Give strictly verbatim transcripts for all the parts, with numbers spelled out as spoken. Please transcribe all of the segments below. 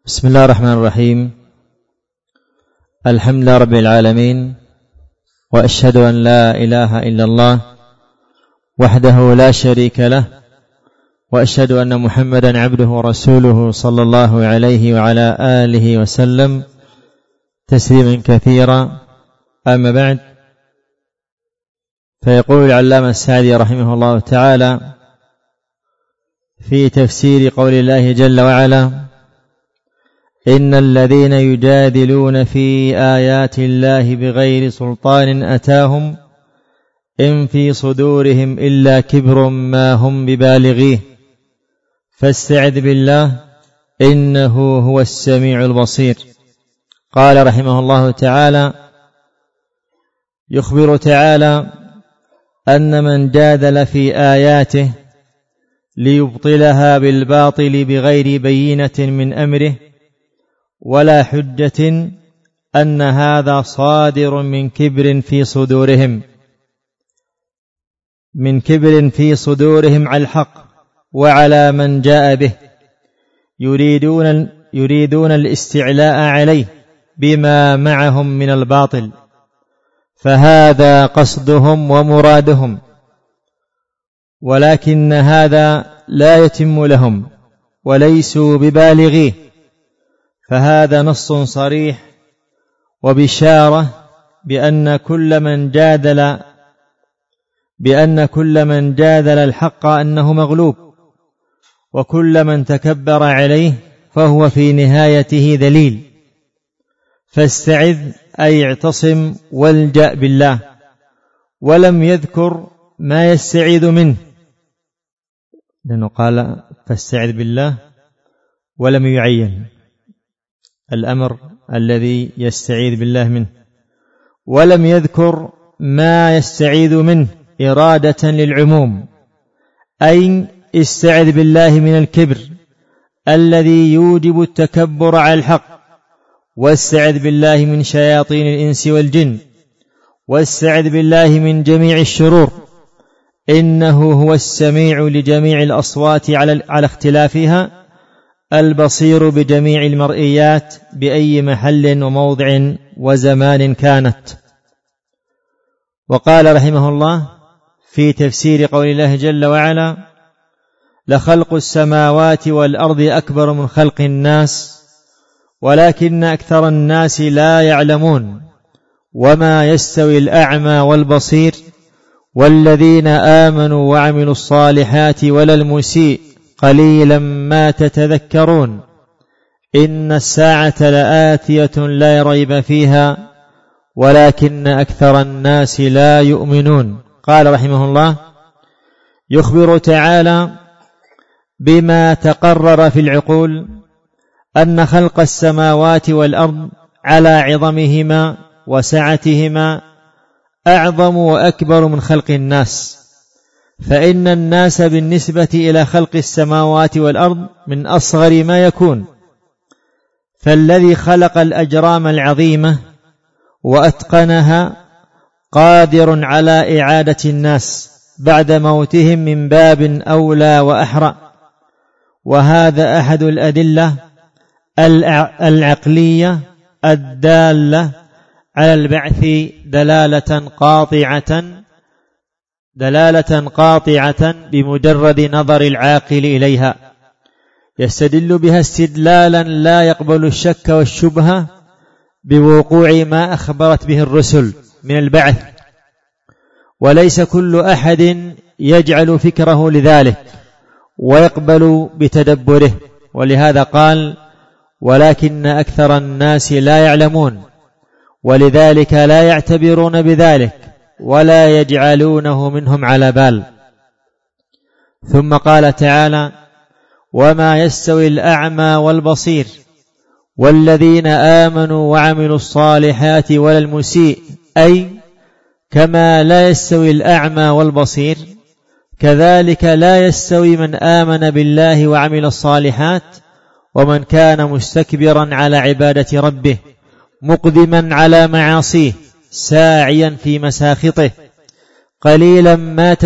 بسم الله الرحمن الرحيم. الحمد لله رب العالمين، وأشهد أن لا إله إلا الله وحده لا شريك له، وأشهد أن محمدا عبده ورسوله صلى الله عليه وعلى آله وسلم تسليما كثيرا. أما بعد، فيقول العلامة السعدي رحمه الله تعالى في تفسير قول الله جل وعلا: إن الذين يجادلون في آيات الله بغير سلطان أتاهم إن في صدورهم إلا كبر ما هم ببالغيه فاستعذ بالله إنه هو السميع البصير. قال رحمه الله تعالى: يخبر تعالى أن من جادل في آياته ليبطلها بالباطل بغير بينة من أمره ولا حجة أن هذا صادر من كبر في صدورهم من كبر في صدورهم على الحق وعلى من جاء به، يريدون يريدون الاستعلاء عليه بما معهم من الباطل، فهذا قصدهم ومرادهم، ولكن هذا لا يتم لهم وليسوا ببالغيه. فهذا نص صريح وبشارة بأن كل من جادل بأن كل من جادل الحق أنه مغلوب، وكل من تكبر عليه فهو في نهايته ذليل. فاستعذ أي اعتصم والجأ بالله، ولم يذكر ما يستعيذ منه، لأنه قال فاستعذ بالله ولم يعين الأمر الذي يستعيذ بالله منه، ولم يذكر ما يستعيذ منه إرادة للعموم، أي استعذ بالله من الكبر الذي يوجب التكبر على الحق، واستعذ بالله من شياطين الإنس والجن، واستعذ بالله من جميع الشرور، إنه هو السميع لجميع الأصوات على على اختلافها، البصير بجميع المرئيات بأي محل وموضع وزمان كانت. وقال رحمه الله في تفسير قول الله جل وعلا: لخلق السماوات والأرض أكبر من خلق الناس ولكن أكثر الناس لا يعلمون، وما يستوي الأعمى والبصير والذين آمنوا وعملوا الصالحات ولا المسيء قليلا ما تتذكرون، إن الساعة لآتية لا ريب فيها ولكن أكثر الناس لا يؤمنون. قال رحمه الله: يخبر تعالى بما تقرر في العقول أن خلق السماوات والأرض على عظمهما وسعتهما أعظم وأكبر من خلق الناس، فإن الناس بالنسبة إلى خلق السماوات والأرض من أصغر ما يكون، فالذي خلق الأجرام العظيمة وأتقنها قادر على إعادة الناس بعد موتهم من باب أولى وأحرى. وهذا أحد الأدلة العقلية الدالة على البعث دلالة قاطعة دلالة قاطعة بمجرد نظر العاقل إليها، يستدل بها استدلالا لا يقبل الشك والشبهة بوقوع ما أخبرت به الرسل من البعث، وليس كل أحد يجعل فكره لذلك ويقبل بتدبره. ولهذا قال: ولكن أكثر الناس لا يعلمون، ولذلك لا يعتبرون بذلك ولا يجعلونه منهم على بال. ثم قال تعالى: وما يستوي الأعمى والبصير والذين آمنوا وعملوا الصالحات ولا المسيء، أي كما لا يستوي الأعمى والبصير كذلك لا يستوي من آمن بالله وعمل الصالحات ومن كان مستكبرا على عبادة ربه مقدما على معاصيه ساعيا في مساخطه، قليلا ما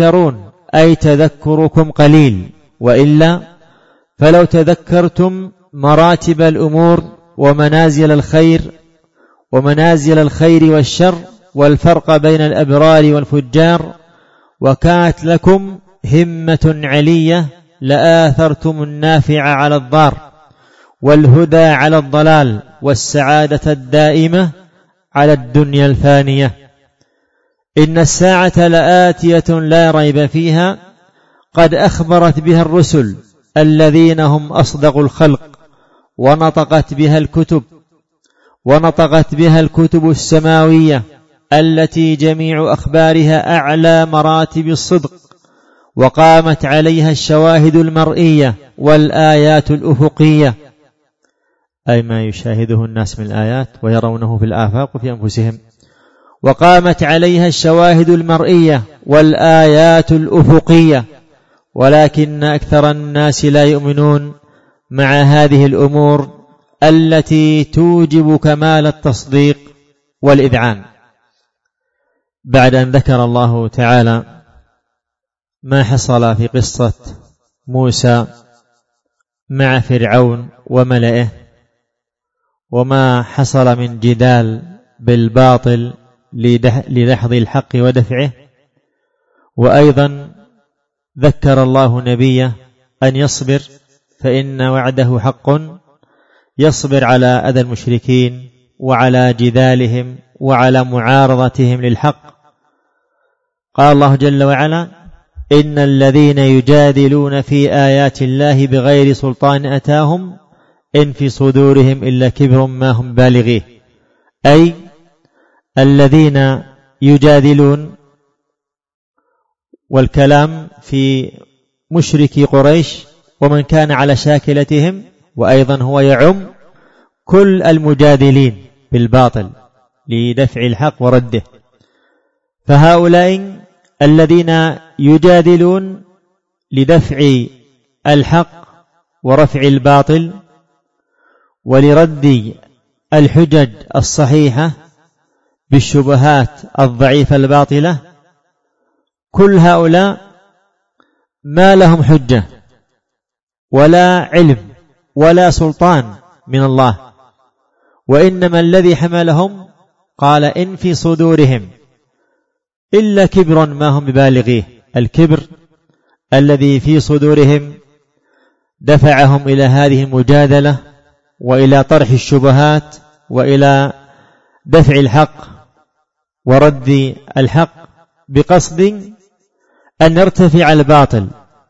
تتذكرون أي تذكركم قليل، وإلا فلو تذكرتم مراتب الأمور ومنازل الخير ومنازل الخير والشر والفرق بين الأبرار والفجار، وكانت لكم همة علية لآثرتم النافع على الضار والهدى على الضلال والسعادة الدائمة على الدنيا الفانية. إن الساعة لآتية لا ريب فيها، قد أخبرت بها الرسل الذين هم أصدق الخلق، ونطقت بها الكتب ونطقت بها الكتب السماوية التي جميع أخبارها أعلى مراتب الصدق، وقامت عليها الشواهد المرئية والآيات الأفقية، أي ما يشاهده الناس من الآيات ويرونه في الآفاق وفي أنفسهم. وقامت عليها الشواهد المرئية والآيات الأفقية، ولكن أكثر الناس لا يؤمنون مع هذه الأمور التي توجب كمال التصديق والإذعان. بعد أن ذكر الله تعالى ما حصل في قصة موسى مع فرعون وملئه، وما حصل من جدال بالباطل لدحض الحق ودفعه، وأيضا ذكر الله نبيه أن يصبر فإن وعده حق، يصبر على أذى المشركين وعلى جدالهم وعلى معارضتهم للحق. قال الله جل وعلا: إن الذين يجادلون في آيات الله بغير سلطان أتاهم إن في صدورهم إلا كبر ما هم بالغيه، أي الذين يجادلون، والكلام في مشركي قريش ومن كان على شاكلتهم، وأيضا هو يعم كل المجادلين بالباطل لدفع الحق ورده. فهؤلاء الذين يجادلون لدفع الحق ورفع الباطل ولرد الحجج الصحيحة بالشبهات الضعيفة الباطلة، كل هؤلاء ما لهم حجة ولا علم ولا سلطان من الله، وإنما الذي حملهم قال إن في صدورهم إلا كبر ما هم ببالغيه. الكبر الذي في صدورهم دفعهم إلى هذه المجادلة وإلى طرح الشبهات وإلى دفع الحق ورد الحق بقصد أن يرتفع الباطل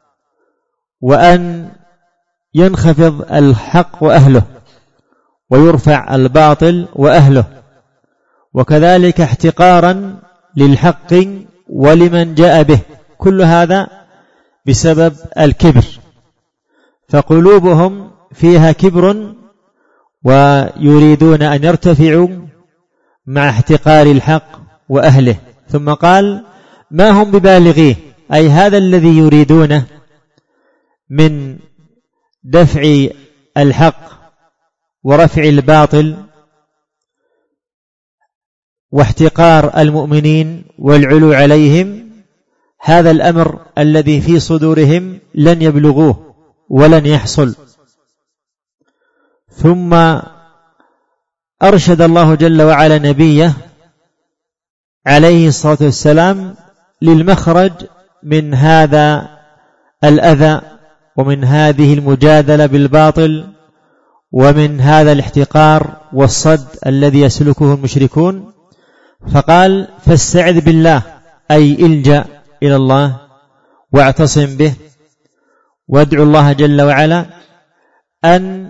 وأن ينخفض الحق وأهله ويرفع الباطل وأهله، وكذلك احتقارا للحق ولمن جاء به، كل هذا بسبب الكبر. فقلوبهم فيها كبر ويريدون أن يرتفعوا مع احتقار الحق وأهله. ثم قال: ما هم ببالغيه، أي هذا الذي يريدونه من دفع الحق ورفع الباطل واحتقار المؤمنين والعلو عليهم، هذا الأمر الذي في صدورهم لن يبلغوه ولن يحصل. ثم أرشد الله جل وعلا نبيه عليه الصلاة والسلام للمخرج من هذا الأذى ومن هذه المجادلة بالباطل ومن هذا الاحتقار والصد الذي يسلكه المشركون. فقال: فاستعذ بالله، أي الجأ إلى الله واعتصم به، وادعو الله جل وعلا أن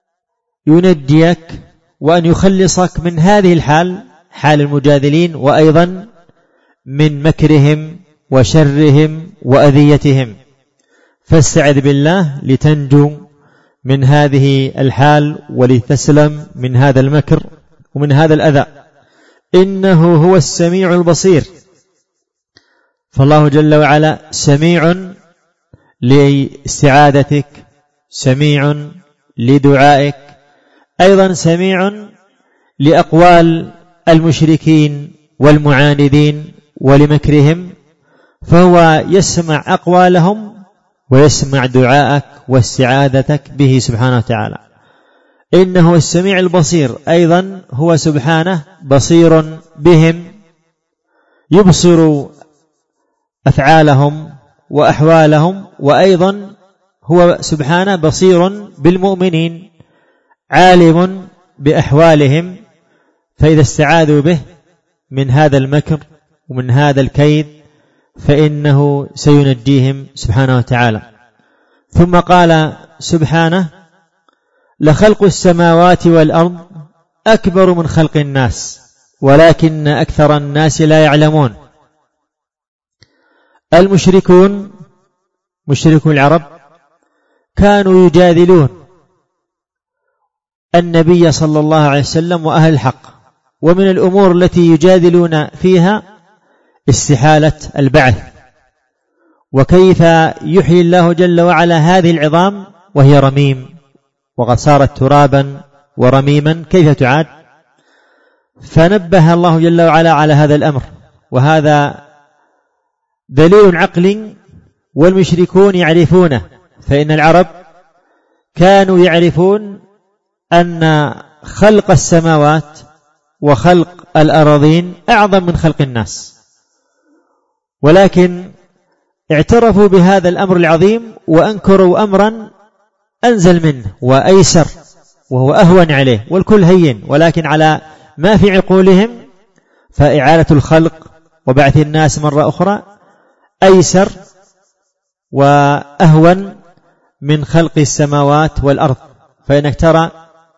ينجيك وأن يخلصك من هذه الحال، حال المجادلين، وأيضا من مكرهم وشرهم وأذيتهم. فاستعذ بالله لتنجو من هذه الحال ولتسلم من هذا المكر ومن هذا الأذى. إنه هو السميع البصير. فالله جل وعلا سميع لاستعاذتك، سميع لدعائك، أيضا سميع لأقوال المشركين والمعاندين ولمكرهم، فهو يسمع أقوالهم ويسمع دعائك واستعاذتك به سبحانه وتعالى. إنه السميع البصير أيضا هو سبحانه بصير بهم، يبصر أفعالهم وأحوالهم، وأيضا هو سبحانه بصير بالمؤمنين عالم بأحوالهم، فإذا استعاذوا به من هذا المكر ومن هذا الكيد فإنه سينجيهم سبحانه وتعالى. ثم قال سبحانه: لخلق السماوات والأرض أكبر من خلق الناس ولكن أكثر الناس لا يعلمون. المشركون مشركو العرب كانوا يجادلون النبي صلى الله عليه وسلم وأهل الحق، ومن الأمور التي يجادلون فيها استحالة البعث، وكيف يحيي الله جل وعلا هذه العظام وهي رميم وقد صارت ترابا ورميما، كيف تعاد؟ فنبه الله جل وعلا على هذا الأمر، وهذا دليل عقلي والمشركون يعرفونه، فإن العرب كانوا يعرفون أن خلق السماوات وخلق الأراضين أعظم من خلق الناس، ولكن اعترفوا بهذا الأمر العظيم وأنكروا أمرا أنزل منه وأيسر وهو أهون عليه، والكل هين، ولكن على ما في عقولهم فإعادة الخلق وبعث الناس مرة أخرى أيسر وأهون من خلق السماوات والأرض. فإنك ترى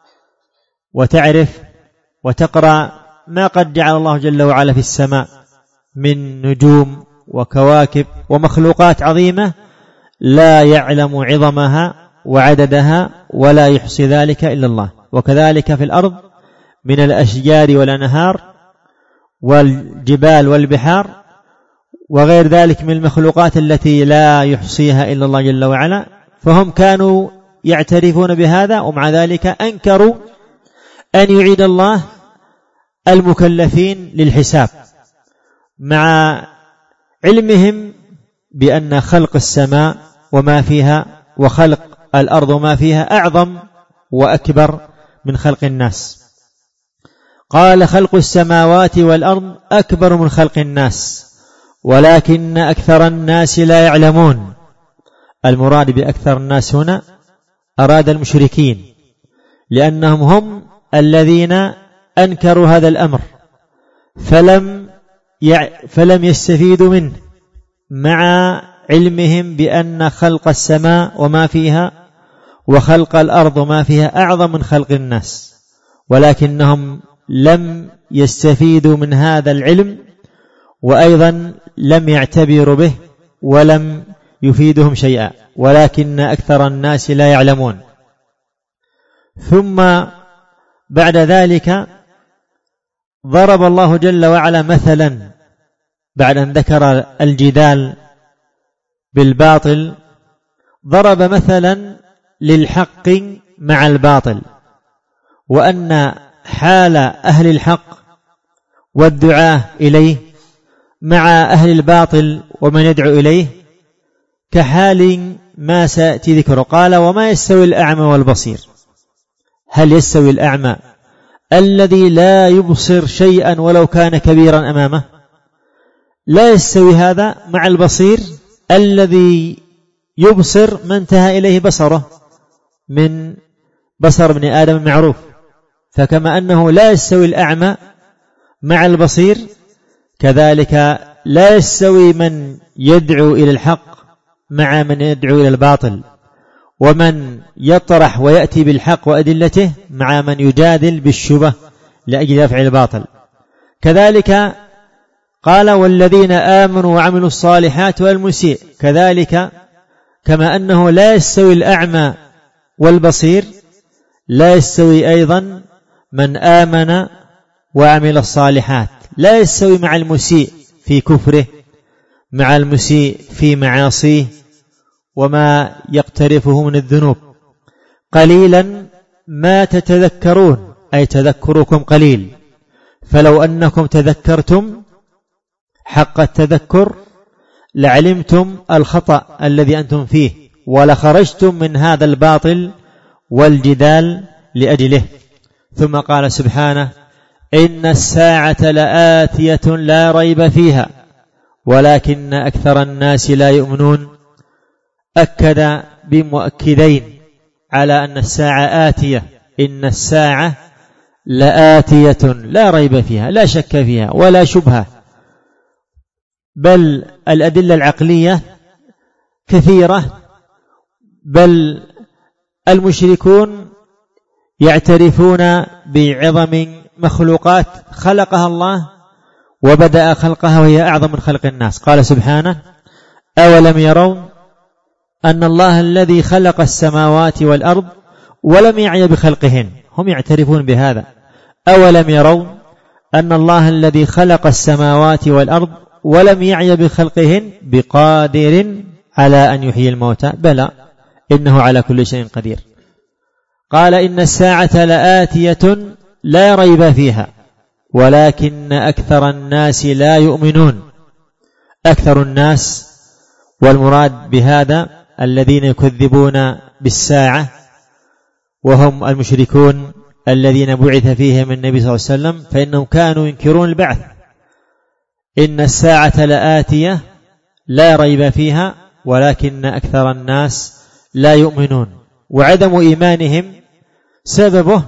وتعرف وتقرأ ما قد جعل الله جل وعلا في السماء من نجوم وكواكب ومخلوقات عظيمة لا يعلم عظمها وعددها ولا يحصي ذلك إلا الله. وكذلك في الأرض من الأشجار والأنهار والجبال والبحار وغير ذلك من المخلوقات التي لا يحصيها إلا الله جل وعلا، فهم كانوا يعترفون بهذا، ومع ذلك أنكروا أن يعيد الله المكلفين للحساب، مع علمهم بأن خلق السماء وما فيها وخلق الأرض وما فيها أعظم وأكبر من خلق الناس. قال: خلق السماوات والأرض أكبر من خلق الناس ولكن أكثر الناس لا يعلمون. المراد بأكثر الناس هنا أراد المشركين، لأنهم هم الذين أنكروا هذا الأمر فلم فلم يستفيدوا منه، مع علمهم بأن خلق السماء وما فيها وخلق الأرض وما فيها أعظم من خلق الناس، ولكنهم لم يستفيدوا من هذا العلم، وأيضا لم يعتبروا به ولم يفيدهم شيئا، ولكن أكثر الناس لا يعلمون. ثم بعد ذلك ضرب الله جل وعلا مثلا بعد أن ذكر الجدال بالباطل، ضرب مثلا للحق مع الباطل، وأن حال أهل الحق والدعاة إليه مع أهل الباطل ومن يدعو إليه كحال ما سيأتي ذكره. قال: وما يستوي الأعمى والبصير. هل يستوي الأعمى الذي لا يبصر شيئا ولو كان كبيرا أمامه؟ لا يستوي هذا مع البصير الذي يبصر ما انتهى إليه بصره من بصر ابن آدم المعروف. فكما أنه لا يستوي الأعمى مع البصير، كذلك لا يستوي من يدعو إلى الحق مع من يدعو إلى الباطل، ومن يطرح ويأتي بالحق وأدلته مع من يجادل بالشبه لأجل دفع الباطل. كذلك قال: والذين آمنوا وعملوا الصالحات والمسيء. كذلك كما أنه لا يستوي الأعمى والبصير، لا يستوي أيضا من آمن وعمل الصالحات، لا يستوي مع المسيء في كفره مع المسيء في معاصيه وما يقترفه من الذنوب. قليلا ما تتذكرون، أي تذكركم قليل، فلو أنكم تذكرتم حق التذكر لعلمتم الخطأ الذي أنتم فيه، ولخرجتم من هذا الباطل والجدال لأجله. ثم قال سبحانه: إن الساعة لآتية لا ريب فيها ولكن أكثر الناس لا يؤمنون. أكد بمؤكدين على أن الساعة آتية: إن الساعة لآتية لا ريب فيها، لا شك فيها ولا شبهة، بل الأدلة العقلية كثيرة، بل المشركون يعترفون بعظم مخلوقات خلقها الله وبدأ خلقها وهي أعظم من خلق الناس. قال سبحانه: أولم يرون أن الله الذي خلق السماوات والأرض ولم يعي بخلقهن. هم يعترفون بهذا. أولم يرون أن الله الذي خلق السماوات والأرض ولم يعي بخلقهن بقادر على أن يحيي الموتى بلى إنه على كل شيء قدير. قال: إن الساعة لآتية لا ريب فيها ولكن أكثر الناس لا يؤمنون. أكثر الناس، والمراد بهذا الذين يكذبون بالساعة، وهم المشركون الذين بعث فيهم النبي صلى الله عليه وسلم، فإنهم كانوا ينكرون البعث. إن الساعة لآتية لا ريب فيها ولكن أكثر الناس لا يؤمنون. وعدم إيمانهم سببه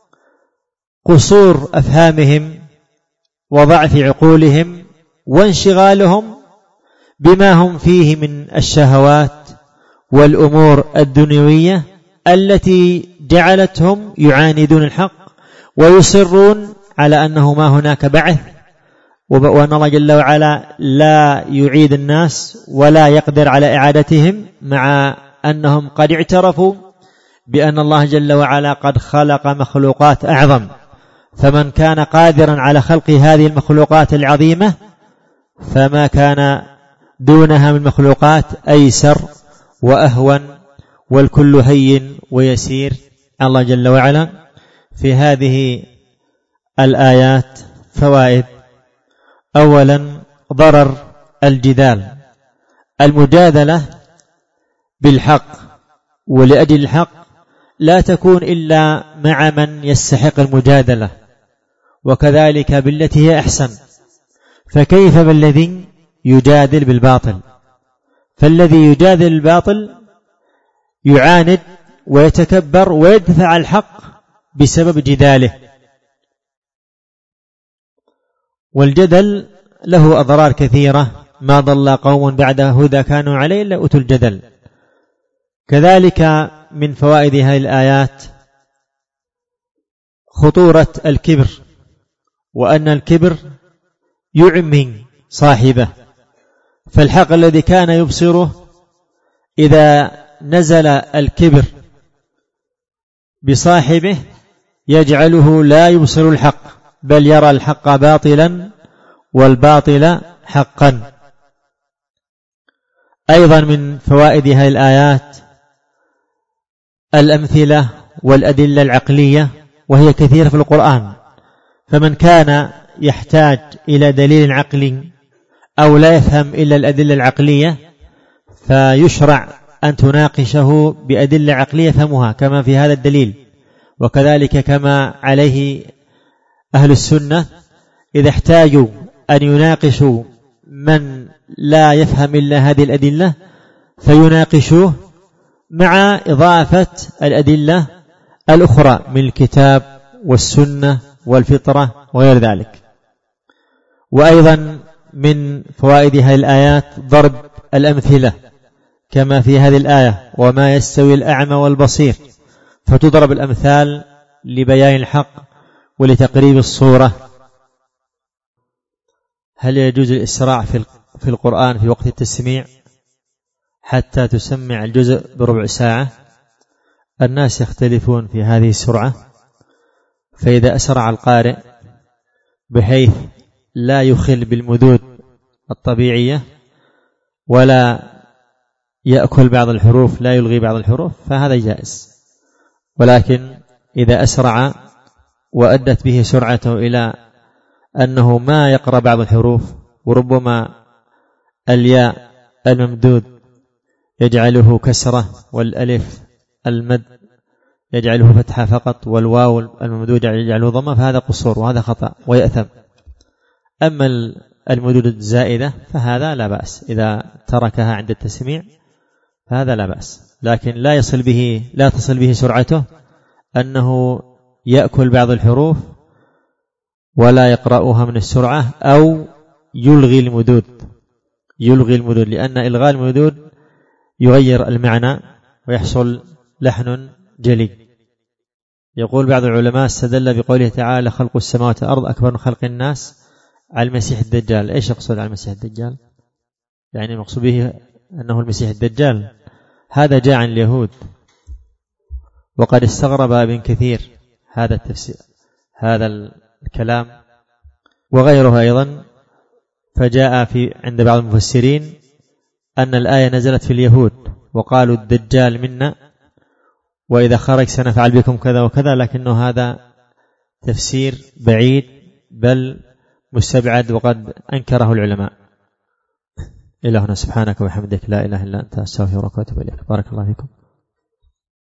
قصور أفهامهم وضعف عقولهم وانشغالهم بما هم فيه من الشهوات والأمور الدنيوية التي جعلتهم يعاندون الحق ويصرون على أنه ما هناك بعث، وأن الله جل وعلا لا يعيد الناس ولا يقدر على إعادتهم، مع أنهم قد اعترفوا بأن الله جل وعلا قد خلق مخلوقات أعظم، فمن كان قادرا على خلق هذه المخلوقات العظيمة فما كان دونها من مخلوقات أيسر وأهون، والكل هين ويسير. الله جل وعلا في هذه الآيات فوائد. أولا، ضرر الجدال، المجادلة بالحق ولأجل الحق لا تكون إلا مع من يستحق المجادلة، وكذلك بالتي هي أحسن. فكيف بالذي يجادل بالباطل؟ فالذي يجادل الباطل يعاند ويتكبر ويدفع الحق بسبب جداله. والجدل له أضرار كثيرة، ما ضل قوم بعد هدى كانوا عليه إلا أوتوا الجدل. كذلك من فوائد هذه الآيات خطورة الكبر، وأن الكبر يعمي صاحبه، فالحق الذي كان يبصره إذا نزل الكبر بصاحبه يجعله لا يبصر الحق، بل يرى الحق باطلا والباطل حقا. أيضا من فوائد هذه الآيات الأمثلة والأدلة العقلية، وهي كثيرة في القرآن، فمن كان يحتاج إلى دليل عقلي أو لا يفهم إلا الأدلة العقلية فيشرع أن تناقشه بأدلة عقلية يفهمها كما في هذا الدليل. وكذلك كما عليه أهل السنة إذا احتاجوا أن يناقشوا من لا يفهم إلا هذه الأدلة فيناقشوه مع إضافة الأدلة الأخرى من الكتاب والسنة والفطرة وغير ذلك. وأيضا من فوائد هذه الآيات ضرب الأمثلة كما في هذه الآية: وما يستوي الأعمى والبصير، فتضرب الأمثال لبيان الحق ولتقريب الصورة. هل يجوز الإسراع في القرآن في وقت التسميع حتى تسمع الجزء بربع ساعة؟ الناس يختلفون في هذه السرعة، فإذا أسرع القارئ بحيث لا يخل بالمدود الطبيعية ولا يأكل بعض الحروف لا يلغي بعض الحروف فهذا جائز، ولكن إذا أسرع وأدت به سرعته إلى أنه ما يقرأ بعض الحروف، وربما الياء الممدود يجعله كسرة والألف المد يجعله فتحة فقط والواو الممدود يجعله ضمة، فهذا قصور وهذا خطأ ويأثم. أما المدود الزائدة فهذا لا بأس، إذا تركها عند التسميع فهذا لا بأس، لكن لا يصل به لا تصل به سرعته أنه يأكل بعض الحروف ولا يقرأها من السرعة، أو يلغي المدود يلغي المدود لأن إلغاء المدود يغير المعنى ويحصل لحن جلي. يقول بعض العلماء استدل بقوله تعالى خلق السماوات والأرض أكبر من خلق الناس على المسيح الدجال. إيش يقصد على المسيح الدجال؟ يعني المقصود به أنه المسيح الدجال. هذا جاء عن اليهود، وقد استغرب ابن كثير هذا التفسير هذا الكلام وغيره أيضا، فجاء في عند بعض المفسرين أن الآية نزلت في اليهود وقالوا الدجال منا وإذا خرج سنفعل بكم كذا وكذا، لكنه هذا تفسير بعيد بل مستبعد وقد أنكره العلماء. إلى هنا سبحانك وبحمدك لا إله إلا أنت أستغفرك وأتوب إليك. بارك الله فيكم.